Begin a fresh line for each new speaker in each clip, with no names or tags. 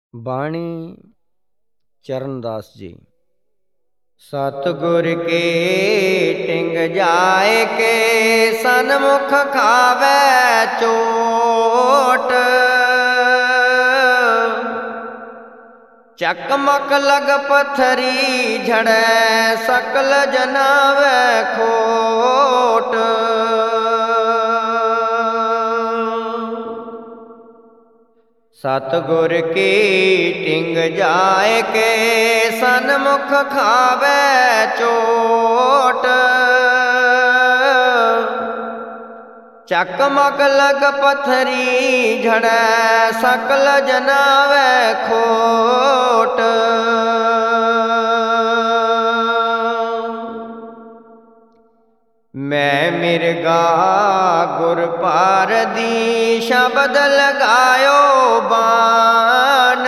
ਬਾਣੀ ਚਰਨਦਾਸ ਜੀ। ਸਤਿਗੁਰ ਕੇ ਟਿੰਗ ਜਾਏ ਕੇ ਸਨਮੁਖ ਖਾਵੈ ਚੋਟ, ਚਕਮਕ ਲਗ ਪਥਰੀ ਝੜੈ ਸਕਲ ਜਨਾਵੈ ਖੋਟ। ਸਤਿਗੁਰ ਕੀ ਟਿੰਗ ਜਾਏ ਕੇ ਸਨਮੁਖ ਖਾਵੈ ਚੋਟ, ਚਕਮਕ ਲਗ ਪਥਰੀ ਝੜੈ ਸਕਲ ਜਨਾਵੈ ਖੋਟ। ਮੈਂ ਮਿਰਗਾ ਗੁਰ ਪਾਰਦੀ ਸ਼ਬਦ ਲਗਾਇਓ ਬਾਣ,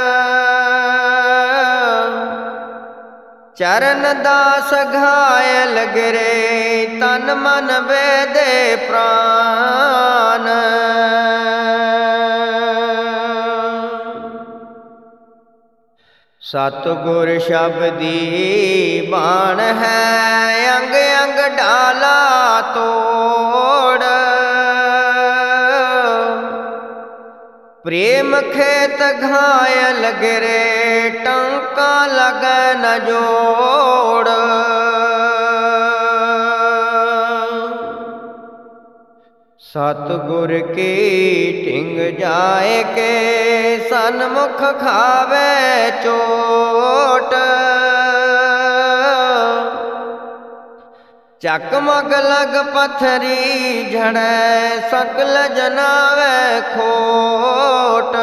ਚਰਨ ਦਾਸ ਘਾਇਲ ਗਿਰੇ ਤਨ ਮਨ ਵੇਦੇ ਪ੍ਰਾਨ। ਸਤਿਗੁਰ ਸ਼ਬਦੀ ਬਾਣ ਹੈ ਅੰਗ ਅੰਗ ਢਾਲਾ ਤੋੜ, ਪ੍ਰੇਮ ਖੇਤ ਘਾਇਲ ਗਿਰੇ ਟੰਕਾ ਲਗੈ ਨ ਜੋੜ। ਸਤਿਗੁਰ ਕੀ ਟਿੰਗ ਜਾਏ ਕੇ ਸਨਮੁਖ ਖਾਵੈ ਚੋਟ, ਚਕਮਕ ਲਗ ਪਥਰੀ ਝੜੈ ਸਕਲ ਜਨਾਵੈ ਖੋਟ।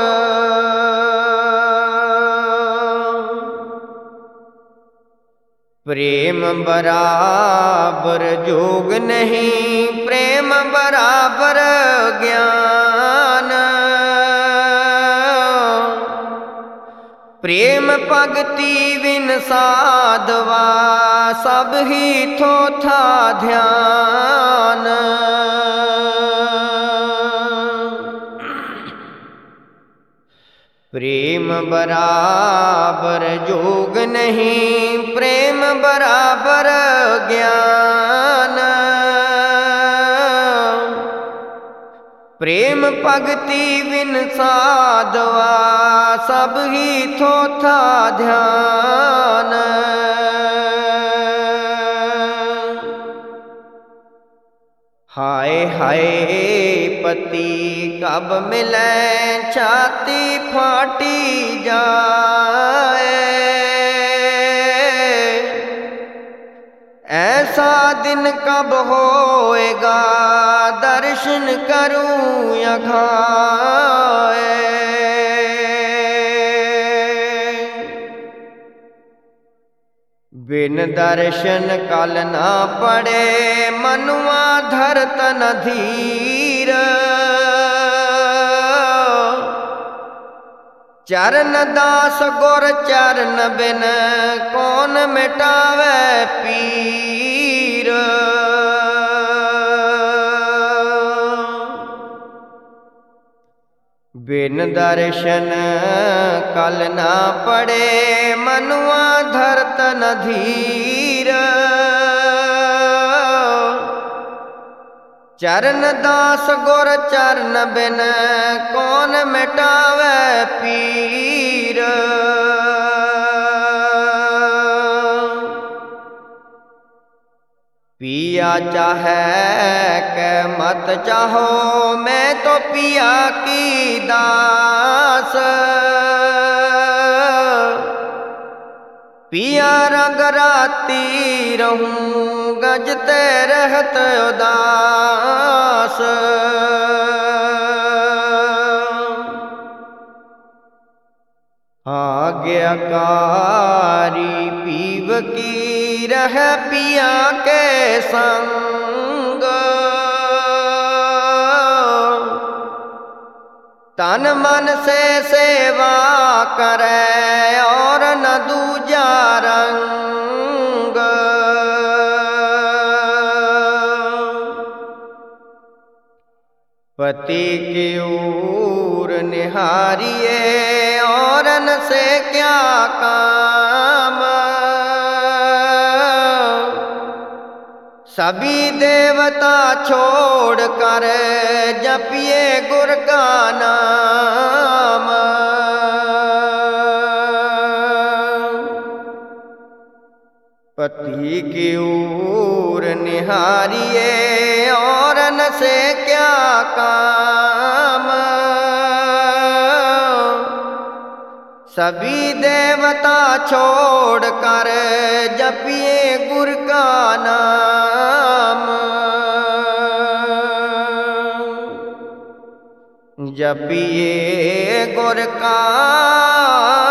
ਪ੍ਰੇਮ ਬਰਾਬਰ ਜੋਗ ਨਹੀਂ ਪ੍ਰੇਮ ਬਰਾਬਰ ਗਿਆਨ, ਪ੍ਰੇਮ ਭਗਤੀ ਬਿਨ ਸਾਧਵਾ ਸਭ ਹੀ ਥੋਥਾ ਧਿਆਨ। ਪ੍ਰੇਮ ਬਰਾਬਰ ਜੋਗ ਨਹੀਂ ਪ੍ਰੇਮ ਬਰਾਬਰ ਗਿਆਨ, ਪ੍ਰੇਮ ਭਗਤੀ ਬਿਨ ਸਾਧਵਾ ਸਭ ਹੀ ਥੋਥਾ ਧਿਆਨ। ਹਾਏ ਹਾਏ ਪਤੀ ਕਬ ਮਿਲੈ ਛਾਤੀ ਫਾਟੀ ਜਾਏ, ਐਸਾ ਦਿਨ ਕਬ ਹੋਏਗਾ ਦਰਸ਼ਨ ਕਰੂੰ ਅਘਾਏ। ਬਿਨ ਦਰਸ਼ਨ ਕਲ ਨਾ ਪੜੇ ਮਨੁਆ ਧਰਤ ਨ ਧੀਰ, ਚਰਨ ਦਾਸ ਗੁਰ ਚਰਨ ਬਿਨ ਕੌਣ ਮਿਟਾਵੈ ਪੀਰ। ਬਿਨ ਦਰਸ਼ਨ ਕਲ ਨਾ ਪੜੇ ਮਨੁਆ ਧਰਤ ਨ ਧੀਰ, ਚਰਨ ਦਾਸ ਗੁਰ ਚਰਨ ਬਿਨ ਕੌਣ ਮਿਟਾਵੈ ਪੀਰ। पिया चाहे के मत चाहो मैं तो पिया की दास, पिया रंग राती रहूं गजते रहत उदास। आज्ञाकारी पीव की रह पिया के संग, तन मन से सेवा करे और न दूजा रंग। पति की ओर निहारिए और न से क्या काम। सभी देवता छोड़ कर जपिए गुर का नाम। पति की ओर निहारिए और न से क्या काम। सभी देवता छोड़ कर जपिए गुर का नाम। जपिए गुर का